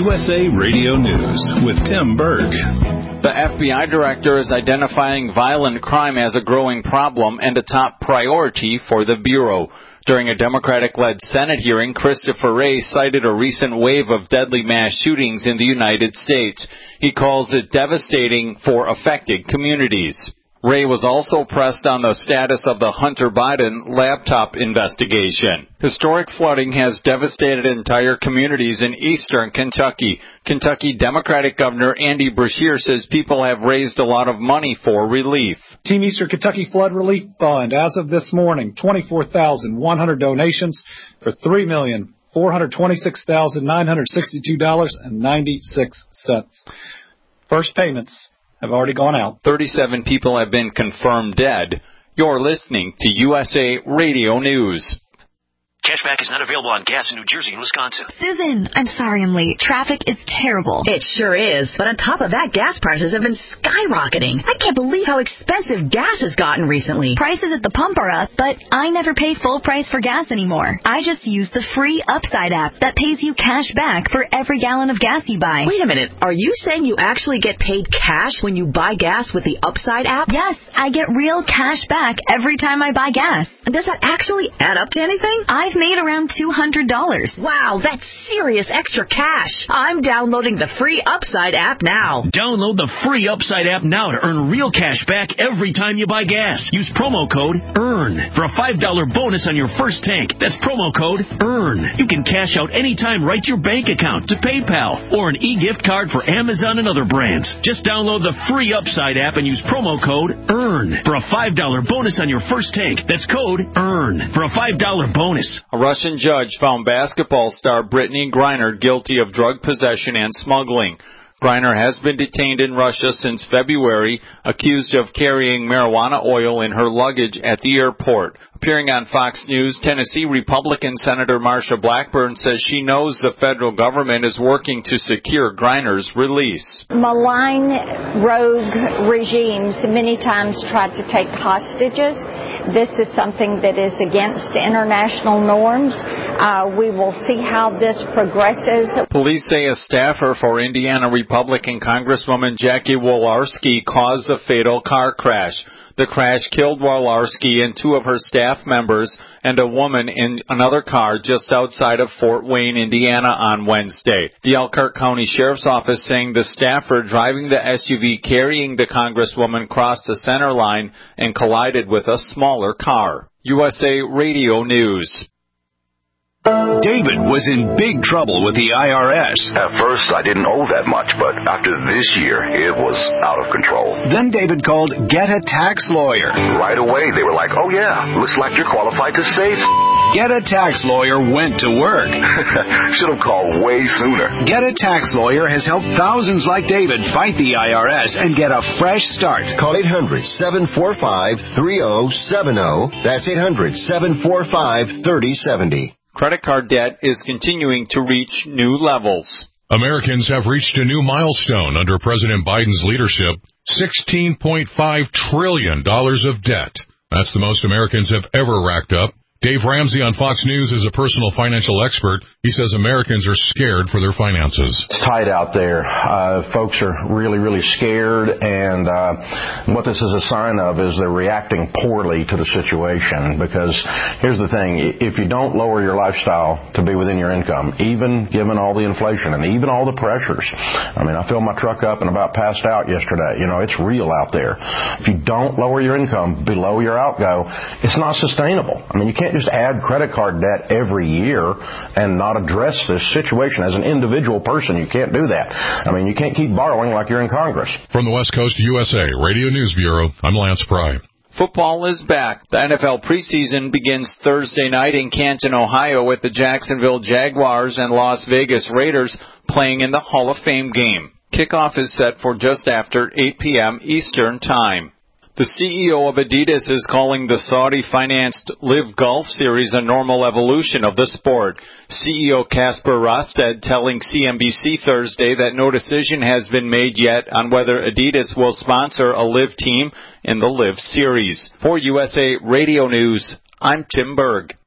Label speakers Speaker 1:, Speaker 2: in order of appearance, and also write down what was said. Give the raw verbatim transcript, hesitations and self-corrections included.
Speaker 1: U S A Radio News with Tim Berg.
Speaker 2: The F B I director is identifying violent crime as a growing problem and a top priority for the Bureau. During a Democratic-led Senate hearing, Christopher Wray cited a recent wave of deadly mass shootings in the United States. He calls it devastating for affected communities. Wray was also pressed on the status of the Hunter Biden laptop investigation. Historic flooding has devastated entire communities in eastern Kentucky. Kentucky Democratic Governor Andy Beshear says people have raised a lot of money for relief.
Speaker 3: Team Eastern Kentucky Flood Relief Fund, as of this morning, twenty-four thousand one hundred donations for three million four hundred twenty-six thousand nine hundred sixty-two dollars and ninety-six cents. First payments have already gone out.
Speaker 2: thirty-seven people have been confirmed dead. You're listening to U S A Radio News.
Speaker 4: Cashback is not available on gas in New Jersey and Wisconsin.
Speaker 5: Susan, I'm sorry I'm late. Traffic is terrible.
Speaker 6: It sure is. But on top of that, gas prices have been skyrocketing. I can't believe how expensive gas has gotten recently.
Speaker 5: Prices at the pump are up, but I never pay full price for gas anymore. I just use the free Upside app that pays you cash back for every gallon of gas you buy.
Speaker 6: Wait a minute. Are you saying you actually get paid cash when you buy gas with the Upside app?
Speaker 5: Yes, I get real cash back every time I buy gas.
Speaker 6: Does that actually add up to anything?
Speaker 5: I've made around two hundred dollars.
Speaker 6: Wow, that's serious extra cash. I'm downloading the free Upside app now.
Speaker 4: Download the free Upside app now to earn real cash back every time you buy gas. Use promo code EARN for a five dollars bonus on your first tank. That's promo code EARN. You can cash out anytime right to your bank account, to PayPal, or an e-gift card for Amazon and other brands. Just download the free Upside app and use promo code EARN for a five dollars bonus on your first tank. That's code EARN for a five dollars bonus.
Speaker 2: A Russian judge found basketball star Brittany Griner guilty of drug possession and smuggling. Griner has been detained in Russia since February, accused of carrying marijuana oil in her luggage at the airport. Appearing on Fox News, Tennessee Republican Senator Marsha Blackburn says she knows the federal government is working to secure Griner's release.
Speaker 7: Malign rogue regimes many times try to take hostages. This is something that is against international norms. Uh, we will see how this progresses.
Speaker 2: Police say a staffer for Indiana Republican Congresswoman Jackie Walorski caused the fatal car crash. The crash killed Walorski and two of her staff members and a woman in another car just outside of Fort Wayne, Indiana on Wednesday. The Elkhart County Sheriff's Office saying the staffer driving the S U V carrying the Congresswoman crossed the center line and collided with a smaller car. U S A Radio News.
Speaker 1: David was in big trouble with the I R S.
Speaker 8: At first, I didn't owe that much, but after this year, it was out of control.
Speaker 1: Then David called Get a Tax Lawyer.
Speaker 8: Right away, they were like, oh yeah, looks like you're qualified to save.
Speaker 1: Get a Tax Lawyer went to work.
Speaker 8: Should have called way sooner.
Speaker 1: Get a Tax Lawyer has helped thousands like David fight the I R S and get a fresh start.
Speaker 9: Call eight hundred, seven four five, three oh seven oh. That's eight hundred, seven four five, three oh seven oh.
Speaker 2: Credit card debt is continuing to reach new levels.
Speaker 10: Americans have reached a new milestone under President Biden's leadership, sixteen point five trillion dollars of debt. That's the most Americans have ever racked up. Dave Ramsey on Fox News is a personal financial expert. He says Americans are scared for their finances.
Speaker 11: It's tight out there. Uh, folks are really, really scared, and uh, what this is a sign of is they're reacting poorly to the situation, because here's the thing. If you don't lower your lifestyle to be within your income, even given all the inflation and even all the pressures, I mean, I filled my truck up and about passed out yesterday. You know, it's real out there. If you don't lower your income below your outgo, it's not sustainable. I mean, you can't just add credit card debt every year and not address this situation as an individual person. You can't do that. I mean, you can't keep borrowing like you're in Congress.
Speaker 10: From the West Coast U S A Radio News Bureau, I'm Lance Pry.
Speaker 2: Football is back. The N F L preseason begins Thursday night in Canton, Ohio, with the Jacksonville Jaguars and Las Vegas Raiders playing in the Hall of Fame game. Kickoff is set for just after eight p.m. Eastern Time. The C E O of Adidas is calling the Saudi-financed Live Golf Series a normal evolution of the sport. C E O Casper Rosted telling C N B C Thursday that no decision has been made yet on whether Adidas will sponsor a Live team in the Live Series. For U S A Radio News, I'm Tim Berg.